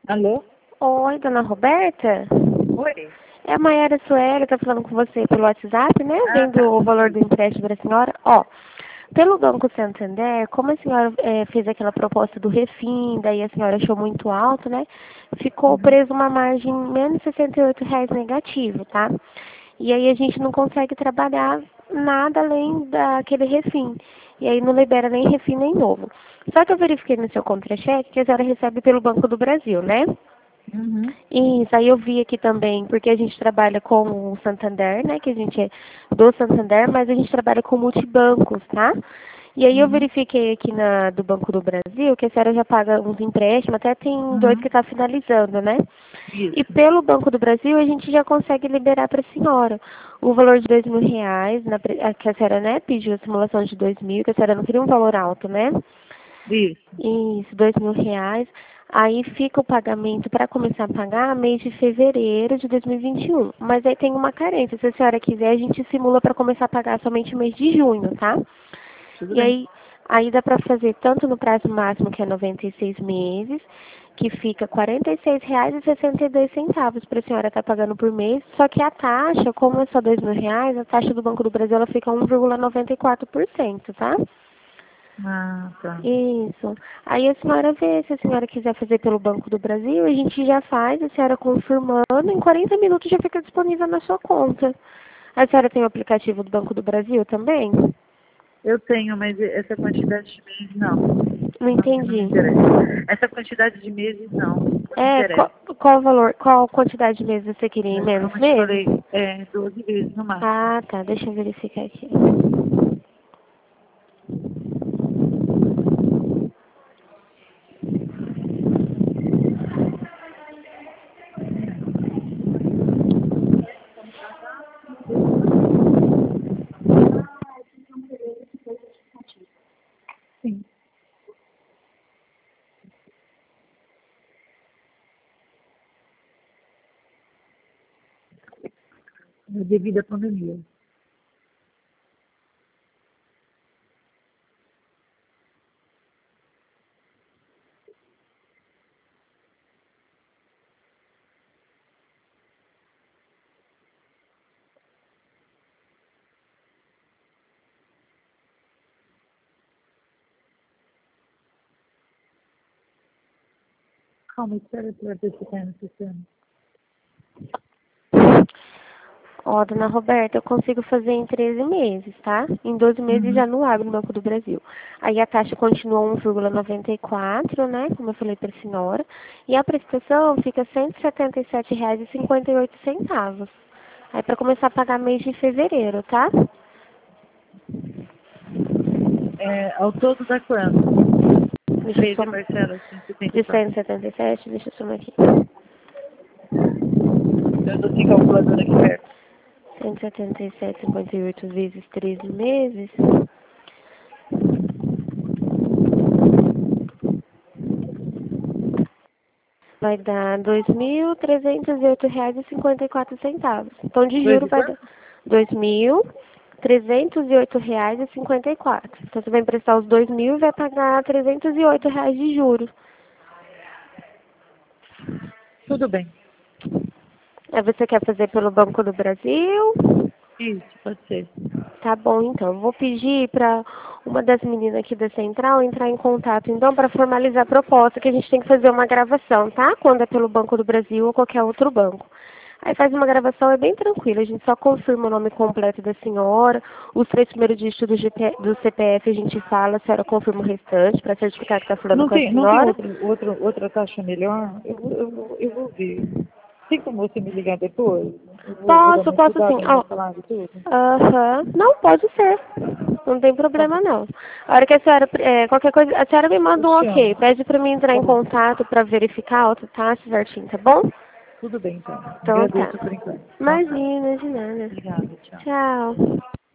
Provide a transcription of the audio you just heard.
Alô? Oi, dona Roberta? Oi. É a Maiara Sueli, tá falando com você pelo WhatsApp, né? Ah, Vendo tá. o valor do empréstimo da senhora. Ó, pelo Banco Santander, como a senhora fez aquela proposta do refim, daí a senhora achou muito alto, né? Ficou Uhum. preso uma margem menos R$ 68 negativo, tá? E aí a gente não consegue trabalhar nada além daquele refim. E aí não libera nem refim nem novo. Só que eu verifiquei no seu contra-cheque que a senhora recebe pelo Banco do Brasil, né? Uhum. Isso, aí eu vi aqui também, porque a gente trabalha com o Santander, né? Que a gente é do Santander, mas a gente trabalha com multibancos, tá? E aí eu Uhum. verifiquei aqui do Banco do Brasil que a senhora já paga uns empréstimos, até tem dois que Uhum. está finalizando, né? E Isso. pelo Banco do Brasil a gente já consegue liberar para a senhora o valor de R$ 2.000, que a senhora, né, pediu a simulação de 2.000, que a senhora não queria um valor alto, né? Isso. Isso, R$ 2.000. Aí fica o pagamento para começar a pagar mês de fevereiro de 2021. Mas aí tem uma carência. Se a senhora quiser, a gente simula para começar a pagar somente mês de junho, tá? Tudo E bem. aí dá para fazer tanto no prazo máximo, que é 96 meses, que fica R$ 46,62 para a senhora estar pagando por mês. Só que a taxa, como é só R$ 2.000, a taxa do Banco do Brasil ela fica 1,94%, tá? Ah, tá. Isso. Aí a senhora vê, se a senhora quiser fazer pelo Banco do Brasil, a gente já faz, a senhora confirmando, em 40 minutos já fica disponível na sua conta. A senhora tem o aplicativo do Banco do Brasil também? Eu tenho, mas essa quantidade de meses não. Não Não me entendi. interessa. Essa quantidade de meses não. Não me É, interessa. qual valor, qual quantidade de meses você queria em menos Como eu te meses? falei, 12 vezes no máximo. Ah, tá, deixa eu verificar aqui. Sim. Devido à pandemia. Calma, espera para ver se está no sistema. Ó, dona Roberta, eu consigo fazer em 13 meses, tá? Em 12 meses Uhum. já não abre no Banco do Brasil. Aí a taxa continua 1,94, né? Como eu falei para a senhora. E a prestação fica R$ 177,58. Aí para começar a pagar mês de fevereiro, tá? Ao todo dá quanto? Deixa eu Mês e somar. parcela De 174. 177, deixa eu somar aqui. Eu tô sem calculadora aqui perto. 177,58 vezes 13 meses. Vai dar R$ 2.308,54. Então, de Dois juro e vai dar quanto? R$ 2.308,54. Então, você vai emprestar os 2.000 e vai pagar R$ 308 de juros. Tudo bem. Aí você quer fazer pelo Banco do Brasil? Isso, pode ser. Tá bom, então. Eu vou pedir para uma das meninas aqui da central entrar em contato, então, para formalizar a proposta, que a gente tem que fazer uma gravação, tá? Quando é pelo Banco do Brasil ou qualquer outro banco. Aí faz uma gravação, é bem tranquilo. A gente só confirma o nome completo da senhora, os 3 primeiros dígitos do CPF a gente fala, a senhora confirma o restante para certificar que está falando com a Não tem senhora. outra taxa melhor? Eu vou ver. Tem como você me ligar depois? Vou dar uma Posso sim. estudada no meu Ó, salário e tudo? aham. Não, pode ser. Não tem Tá problema bom. não. A hora que a senhora, qualquer coisa, a senhora me Eu manda um te ok. amo. Pede pra mim entrar Tá em bom. contato pra verificar a outra taxa certinho, tá bom? Tudo bem, então. Então tá. Agradeço por enquanto. Tá bom. Imagina, de nada. Obrigada. Tchau. Tchau.